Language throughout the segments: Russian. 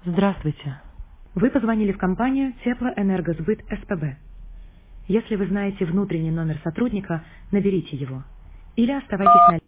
Здравствуйте. Вы позвонили в компанию Теплоэнергосбыт СПБ. Если вы знаете внутренний номер сотрудника, наберите его. Или оставайтесь на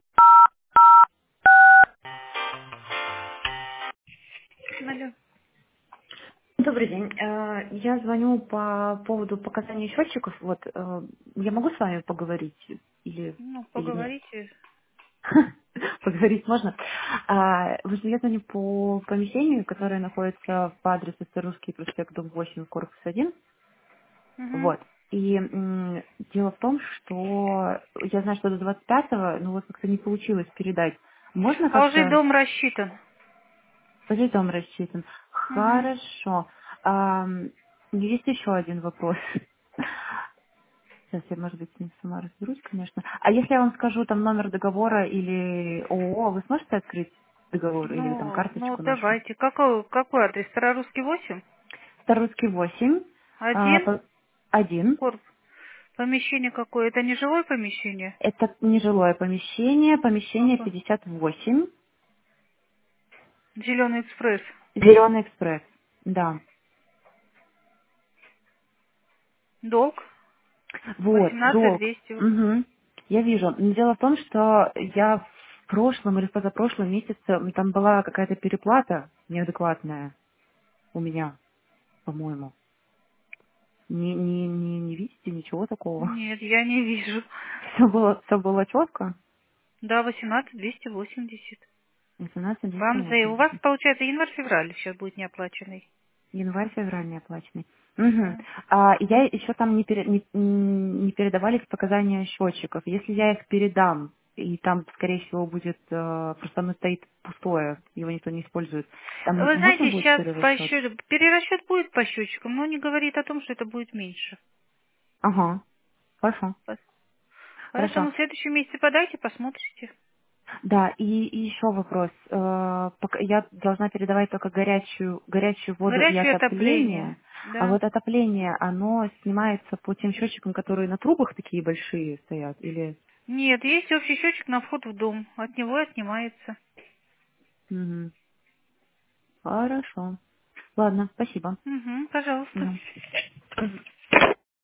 линии. Алло. Добрый день. Я звоню по поводу показаний счетчиков. Я могу с вами поговорить Ну, или нет? поговорите. Поговорить можно. Я звоню по помещению, которое находится по адресу Старорусский проспект, дом 8, корпус 1. Мгм. Вот. И дело в том, что я знаю, что до 25-го, но вот как-то не получилось передать. Можно А уже как-то дом рассчитан. по летам рассчитан? Мгм. Хорошо. Есть еще один вопрос. Сейчас я, может быть, с ним сама разберусь, конечно. А если я вам скажу там номер договора или ООО, вы сможете открыть договор или там Ну, карточку нашу? давайте. Какой адрес? Старорусский 8? Старорусский 8, Один? 1. Корпус. Помещение какое? Это не жилое помещение? Это нежилое помещение, помещение Ага. 58, Зеленый экспресс. Зеленый экспресс. Да. Долг? Вот, долг. 18 200. Мгм. Я вижу. Но дело в том, что я в прошлом или в позапрошлом месяце, там была какая-то переплата неадекватная у меня, по-моему. Не видите ничего такого? Нет, я не вижу. Все было четко? Да, 18 280. 18 У вас 280. получается январь-февраль сейчас будет неоплаченный. Январь-февраль не оплаченный. Мгм. Да. Я еще там не передавались показания счетчиков. Если я их передам, и там, скорее всего, будет просто оно стоит пустое, его никто не использует. Там Вы можно знаете, будет сейчас по перерасчет? счету, перерасчет будет по счетчикам, но не говорит о том, что это будет меньше. Ага, хорошо. Пос- Хорошо. Поэтому в следующем месяце подайте, посмотрите. Да, и еще вопрос. Я должна передавать только горячую воду и Горячее отопление. отопление, а Да. вот отопление, оно снимается по тем счетчикам, которые на трубах такие большие стоят, или... Нет, есть общий счетчик на вход в дом. От него и отнимается. Мгм. Хорошо. Ладно, спасибо. Угу, пожалуйста. Да. Мгм.